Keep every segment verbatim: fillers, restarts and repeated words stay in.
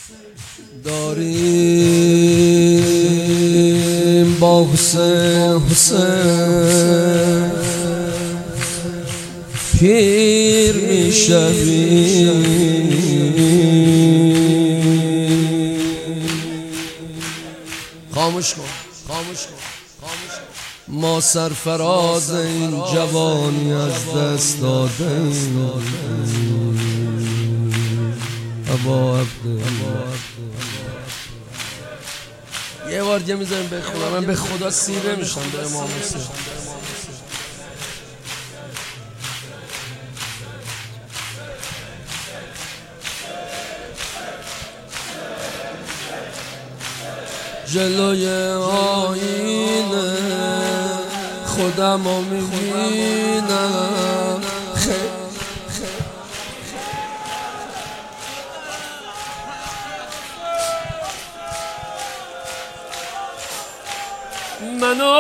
داریم با حسین حسین پیر میشویم. خاموش کن خاموش کن خاموش کن. ما سرفراز این جوانی از دست داده ایم. ابا یه بار دیگه میذاریم به خدا. من به خدا سیره میشم به امام حسین. جلوی آینه خودمو میبینم، منو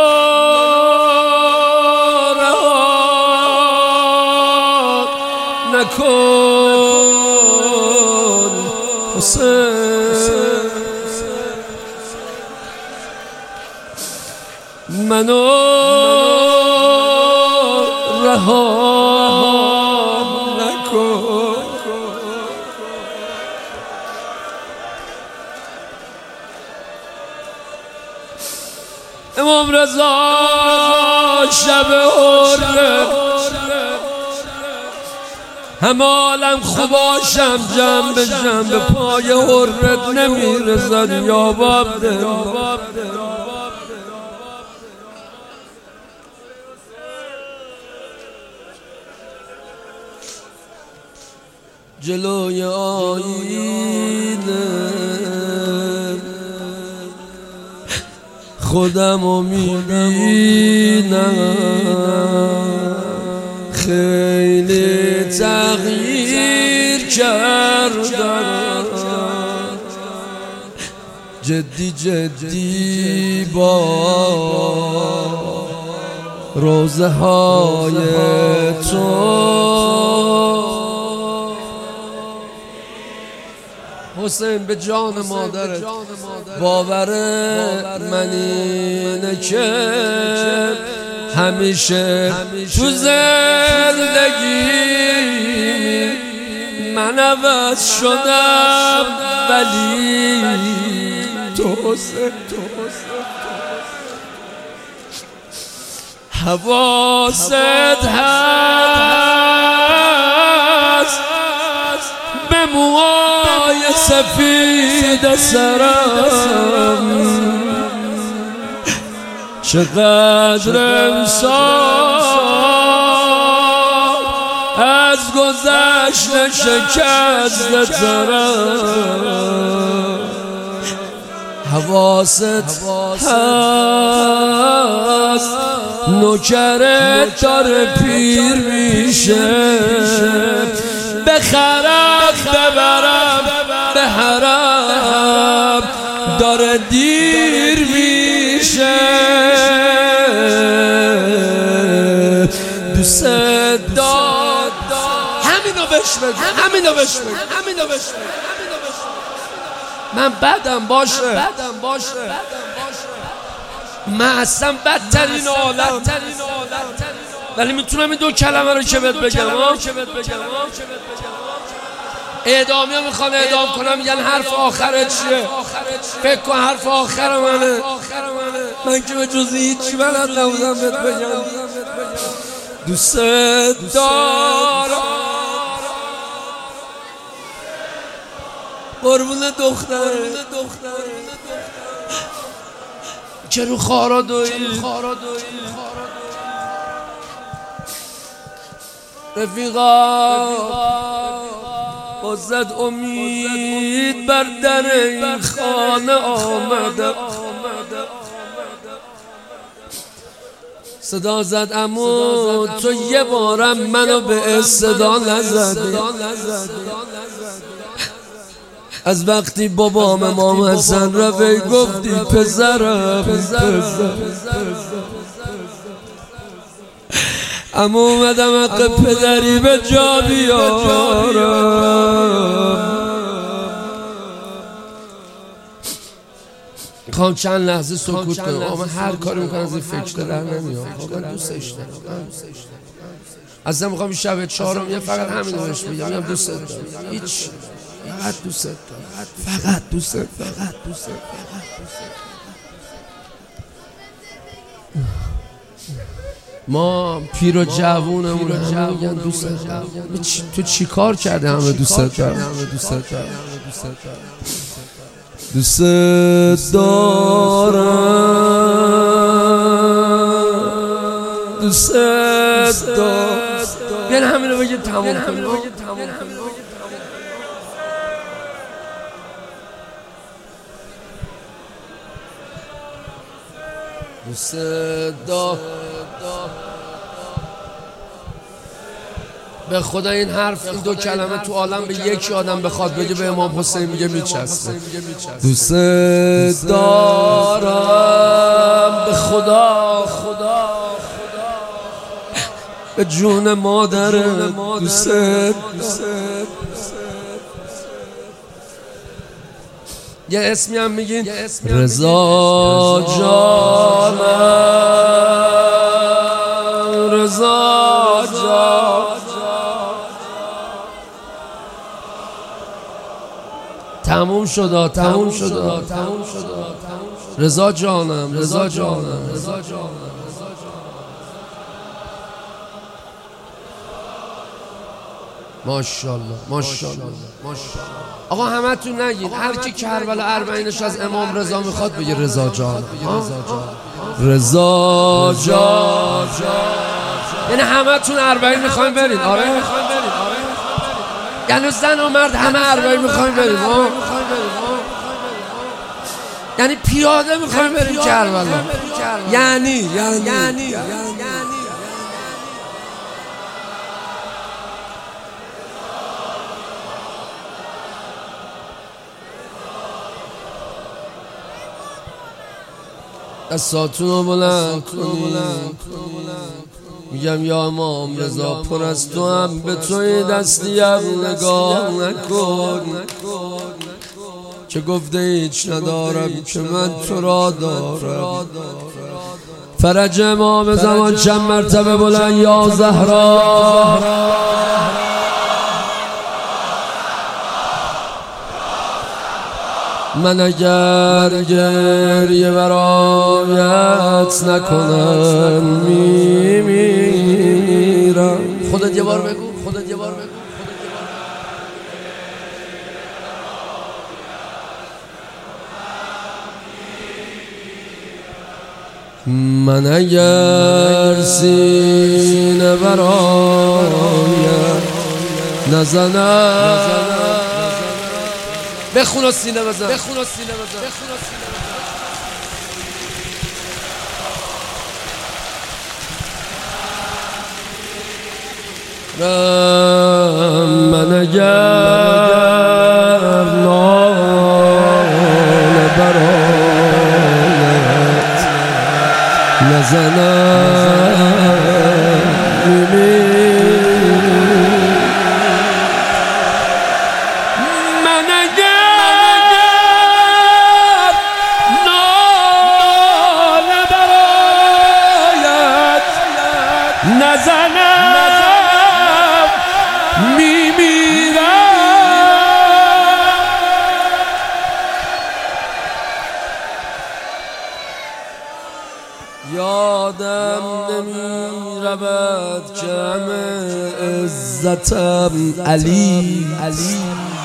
رها نکن حسین، منو رها نکن. امام رضا شب حره همه عالم خوباشم جنب جنب پای حرت نمیرزد یا باب دل. جلوی آینه خودمو میبینم، خیلی تغییر کردم، جدی جدی با روزه های تو. حسین به جان مادرت باور من اینه که همیشه تو زندگی من عوض شدم، ولی تو حسین حواست هست به موهای سفید سرم، چقدر امسال از گذشته شکست دارم. حواست هست نوکرت داره پیر میشه، بخرم ببرم به حرم داره دیر میشه. دوست داد همینو بهش بگو، همینو بهش بگو، همینو بهش بگو. من بدم باشه، بدم باشه، من اصلا بدترین عالم، ولی میتونم این دو کلمه رو که بهت بگم. اعدامی ها میخوان اعدام کنم، میگن حرف آخرت چیه؟ فکر کن حرف آخر منه. من که به جز هیچی بلد نبودم بهت بگم. دوست دارم قربون دختر که رو خارا دوی رفیقا بازد امید بر در این خانه آمده. صدا زد عمو تو یه بارم منو به صدا نزدی. از وقتی بابام امام حسن رفی گفتی پسرم اما اومدم حق پدری به جا بیارم. میخوام چند لحظه سکوت کنم. آقا من هر کاری میکنم از این فکر در نمیام. من دوستش دارم. اصلا میخوام شب چهارم یه فقط همین رو بهش بگم. میگم دوست دارم. هیچ فقط دوست دارم. فقط دوست دارم. فقط دوست دارم. ما پیر و جوونمون همه میگن دوست دارم. تو چی کار کرده همه دوست دارم؟ همه دوست دارم. دوست دارم. دوست دارم. بیان همین رو بگید تمام کنیم. دوست دارم. به خدا این حرف این دو کلمه تو عالم به یک آدم بخواد بگه به امام حسین میگه میچسبه. دوست دارم به خدا خدا به جون مادر دوست یه اسمی هم میگین رضا جانم رضا جان تموم شد تموم شد تموم شد رضا جانم رضا جانم رضا جانم ماشاءالله ماشاءالله ماشاءالله. آقا همتون نگید هر کی کربلا اربعینش از امام رضا میخواد بگه رضا جان رضا جان. یعنی همتون اربعین میخوایم برید؟ آره یعنی زن و مرد همه اربعین میخوایم برید؟ یعنی پیاده میخوایم بریم کربلا؟ یعنی یعنی دستاتون رو بلند کنید. میگم یا امام رضا پر از تو هم به توی دستیم نگاه نکن که گفته هیچ ندارم که من تو را دارم. فرج امام زمان چند مرتبه بلند یا زهرا. من اگر گریه برایت نکنم میمیرم. خودت یه بار بگو خودت یه بار بگو من اگر سینه برایت نزنم. بخون و سینه بزن بخون و سینه بزن. من اگر ناله برایت نزنم نزنم میمیرم. یادم نمیرود که همه عزتم علی علی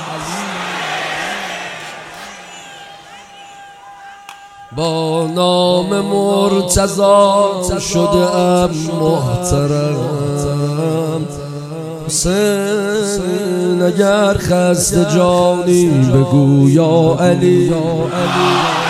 با نام مرتضی شده ام محترم. حسین اگر خسته جانی بگو یا علی.